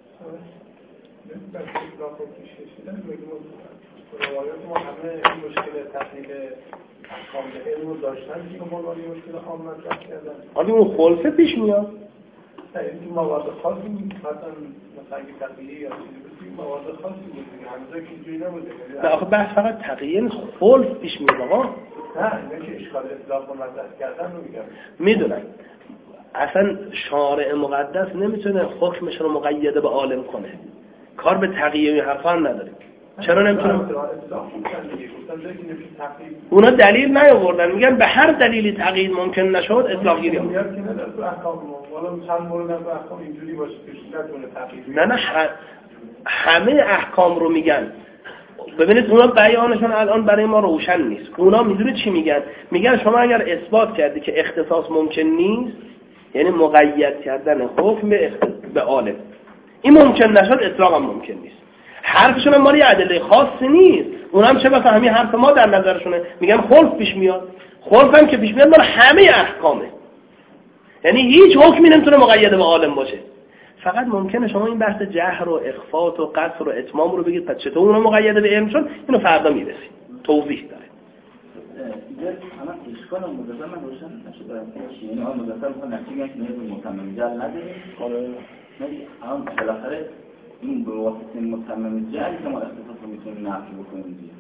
روایات ما همه این مشکل تحلیل احکام علم رو داشتن که ما ولی مشکل عام مطرح کردن. آدی اون خلفه پیش میاد. این مواد خاصی مثلا مثلا تقیه یا چیزی مواد خاصی بود دیگه همزه که اینجوری نبوده. نه آخه بحث فقط تقیه خلف پیش میاد آقا. نه اینه که اشکال اطلاق رو مطرح کردن رو میگم. میدونن. اصلا شارع مقدس نمیتونه حکمش رو مقید به عالم کنه. کار به تقیه و حرفا نداره. چرا نمیتونه؟ اونا دلیل نیاوردن، میگن به هر دلیلی تقیید ممکن نشد اطلاق گیری هم. نه نه همه احکام رو میگن ببینید اونا بیانشون الان برای ما روشن نیست. اونا میدونید چی میگن؟ میگن شما اگر اثبات کردی که اختصاص ممکن نیست، یعنی مقید کردن حکم به اختصاص به عالم، این ممکن نشد، اطلاق هم ممکن نیست. حرفشون مالی ادله خاصی نیست. اونا هم چه بفهمی حرف ما در نظرشونه، میگن خلف پیش میاد. خلف هم که پیش میاد مال همه احکامه، یعنی هیچ حکمی نمیتونه مقید به عالم باشه. فقط ممکنه شما این بحث جهر و اخفات و قصر و اتمام رو بگید پس چطور اونو مقید به علم شد، اینو فردا میرسیم توضیح داره. دیگه الان اشکال مدرسه من روشن نشده، یعنی آن مدرسه میخواد نتیجه که نیاز به متمم جعل نده. ولی الان بالاخره این به واسطه متمم جعل که ما اختصاص رو میتونیم نفی بکنیم دیگه.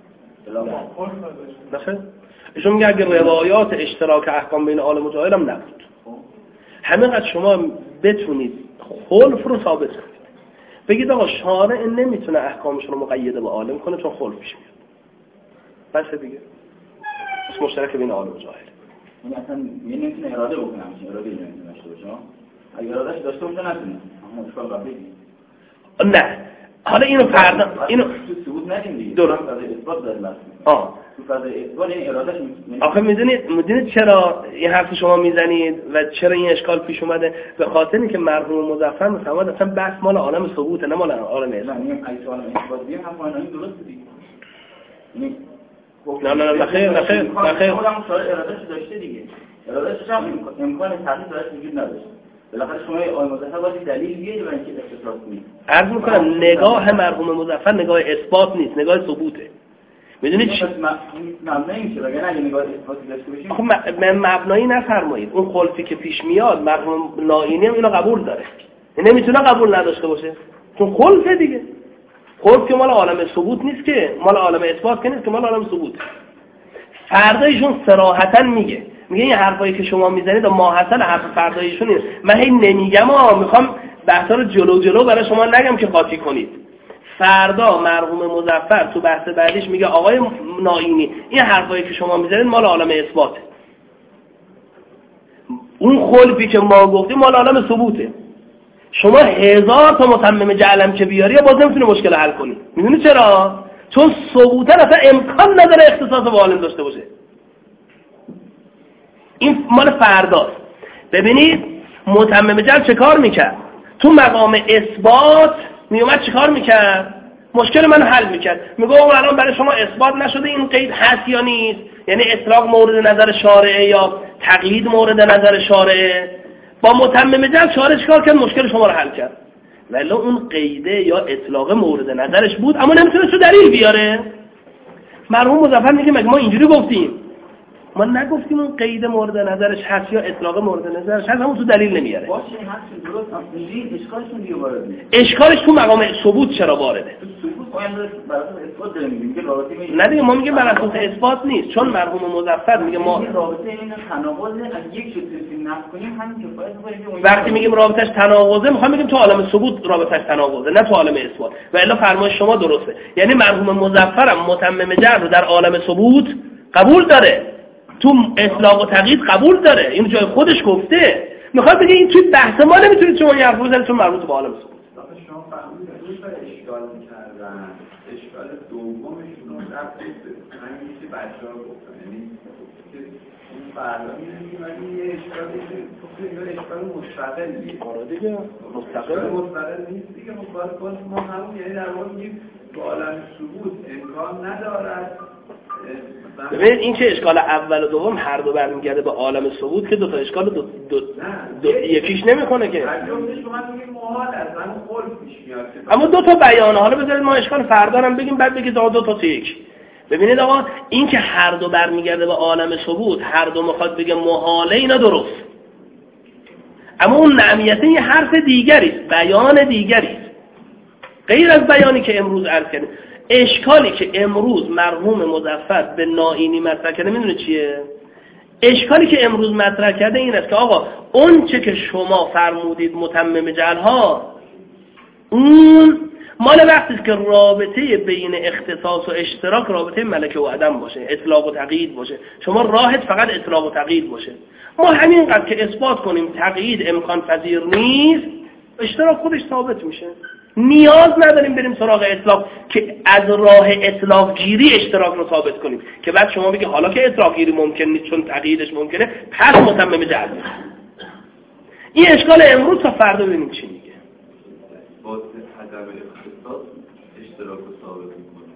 بخیر ایشون میگه اگر روایات اشتراک احکام بین عالم و جاهل هم نبود، همینقدر شما بتونید خلف رو ثابت کنید، بگید آقا شارع نمیتونه احکامش رو مقید به عالم کنه چون خلف پیش میاد، بس دیگه اسم مشترک بین عالم و جاهل. یعنی اصلا نمیتونه اراده بکنه، همچین اراده نمیتونه داشته باشه. اگه ارادهش داشته باشه نتونه، اما اشکال قبلی نه. حالا اینو فردا اینو تو ثبوت ندیم دیگه، درست فاز اثبات داریم مثلا. آه تو فاز اثبات این ارادهش میتونه. آخه میدونید میدونید چرا این حرف شما میزنید و چرا این اشکال پیش اومده؟ به خاطر اینکه مرحوم مظفر میفهمد اصلا بحث مال عالم ثبوت نه مال عالم اثبات. نه این اگه عالم اثبات دیم هم قانونی درست دیگه. یعنی نه نه نه خیر نه خیر نه خیر خودم شارع ارادهش داشته دیگه. ارادهش هم امکان تغییر داشت وجود نداشت. بالاخره شما آقای مظفر باید دلیل بیارید برای اینکه اختصاص کنید. عرض می‌کنم نگاه مرحوم مظفر نگاه اثبات نیست، نگاه ثبوته. میدونید چی؟ مبنایی میشه وگرنه اگه نگاه اثباتی داشته باشیم خب من مبنایی نفرمایید. اون خلفی که پیش میاد مرحوم نائینی هم اینو قبول داره، نمیتونه قبول نداشته باشه چون خلفه دیگه. خلف که مال عالم ثبوت نیست که، مال عالم اثبات که نیست که، مال عالم ثبوت. فردایشون صراحتا میگه میگه این حرفایی که شما میزنید ما حاصل حرف فردایشون نیست. من هی نمیگم ها، میخوام بحثا رو جلو جلو برای شما نگم که قاطی کنید. فردا مرحوم مظفر تو بحث بعدیش میگه آقای نائینی این حرفایی که شما میزنید مال عالم اثباته، اون خلفی که ما گفتیم مال عالم ثبوته. شما هزار تا متمم جعلم که بیاری باز نمیتونه مشکل حل کنی. میدونی چرا؟ چون ثبوتا اصلا امکان نداره اختصاص با عالم داشته باشه. این مال فرداست. ببینید متمم جعل چه کار میکرد؟ تو مقام اثبات میومد چه کار میکرد؟ مشکل من حل میکرد. میگه اون الان برای شما اثبات نشده این قید هست یا نیست، یعنی اطلاق مورد نظر شارعه یا تقیید مورد نظر شارعه. با متمم جعل شارع چیکار کرد؟ مشکل شما رو حل کرد. ولی اون قیده یا اطلاق مورد نظرش بود اما نمیتونه چه دلیل بیاره. مرحوم مظفر میگه مگه ما اینجوری گفتیم؟ ما نگفتیم اون قید مورد نظرش هست یا اطلاق مورد نظرش هست، همون تو دلیل نمیاره. باشه هست درست، اما اشکالشون دیگه وارد نیست. اشکالش تو مقام ثبوت چرا وارده؟ ثبوت باید بر اساس اثبات داریم میگیم که رابطه می نه دیگه ما میگیم بر اساس اثبات نیست، چون مرحوم مظفر میگه ما رابطه این تناقض از یک شکل نقد کنیم همین کفایت می‌کنه. وقتی میگیم رابطش تناقضه میخوام بگیم تو عالم ثبوت رابطش تناقضه نه تو عالم اثبات. و الا فرمایش شما درسته، یعنی مرحوم مظفر هم متمم جعل رو در عالم ثبوت قبول داره، تو اطلاق و تقیید قبول داره، این جای خودش گفته. میخواد بگه این توی بحث ما نمیتونید شما این حرف بزنید چون مربوط به عالم ثبوت. شما فهمیدید روش اشکال می‌کردن، اشکال دومشون رو رفت همین چیزی بچه‌ها گفتن، یعنی که اون فردا می‌بینید ولی یه اشکالی که خب یه اشکال مستقلیه. آره دیگه مستقل مستقل نیست دیگه. مخالفات ما همون یعنی در واقع میگیم با عالم ثبوت امکان ندارد. ببینید این که اشکال اول و دوم هر دو برمیگرده به عالم ثبوت که دو تا اشکال دو, دو, دو یکیش نمیکنه که. اما دو تا بیانه. حالا بذارید ما اشکال فردا هم بگیم بعد بگید دو, دو تا تو یک. ببینید آقا این که هر دو برمیگرده به عالم ثبوت، هر دو میخواد بگه محاله، اینا درست. اما اون نعمیته یه حرف دیگری است، بیان دیگری است، غیر از بیانی که امروز عرض کردیم. اشکالی که امروز مرحوم مظفر به نائینی مطرح کرده میدونه چیه؟ اشکالی که امروز مطرح کرده این است که آقا اون چه که شما فرمودید متمم جعل ها، اون مال وقتی است که رابطه بین اختصاص و اشتراک رابطه ملکه و عدم باشه، اطلاق و تقیید باشه. شما راحت فقط اطلاق و تقیید باشه. ما همینقدر که اثبات کنیم تقیید امکان پذیر نیست، اشتراک خودش ثابت میشه. نیاز نداریم بریم سراغ اطلاق که از راه اطلاق گیری اشتراک رو ثابت کنیم که بعد شما بگی حالا که اطلاق گیری ممکن نیست چون تقییدش ممکنه پس متمم جعلی. این اشکال امروز تا فردا ببینیم چی میگه. با عدم اختصاص اشتراک رو ثابت میکنه.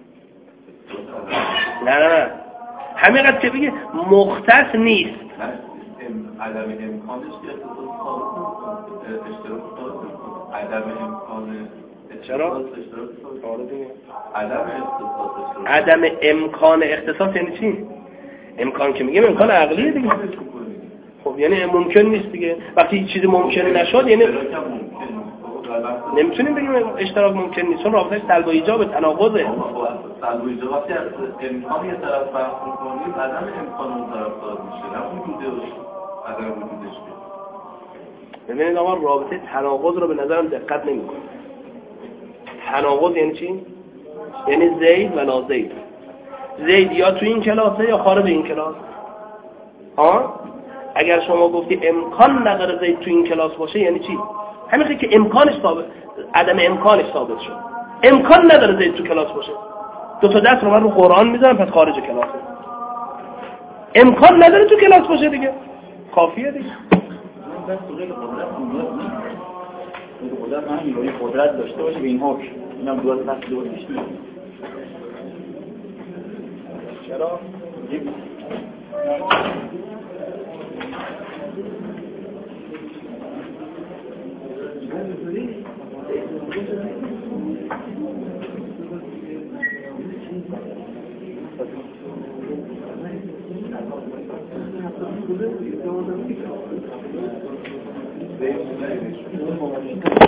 نه نه نه همین قد که بگه مختص نیست عدم امکانش که اشتراک ثابت میکنه. عدم امکان چرا؟ عدم اختصاص عدم امکان اختصاص یعنی چی؟ امکان که میگیم امکان عقلیه دیگه. خب یعنی ممکن نیست دیگه. وقتی هیچ چیزی ممکن نشد یعنی نمیتونیم بگیم اشتراک ممکن نیست چون رابطه‌اش سلب و ایجاب تناقضه. سلب و ایجاب وقتی از امکان یه طرف بحث می‌کنیم عدم امکان اون طرف صادر میشه نه وجودش عدم وجودش. ببینید آقا رابطه تناقض رو به نظرم دقت نمی‌کنه. تناقض یعنی چی؟ یعنی زید و لا زید. زید یا تو این کلاسه یا خارج این کلاس. ها؟ اگر شما گفتی امکان نداره زید تو این کلاس باشه یعنی چی؟ همین که امکانش ثابت، عدم امکانش ثابت شد. امکان نداره زید تو کلاس باشه. دو تا دست رو من رو قرآن میذارم پس خارج کلاسه. امکان نداره تو کلاس باشه دیگه. کافیه دیگه. بس دوره قدرت میاد نه. قدرت من یه قدرت داشته باشه به این حکم. اینم دو تا فصل دوش میاد. چرا؟ Thank you.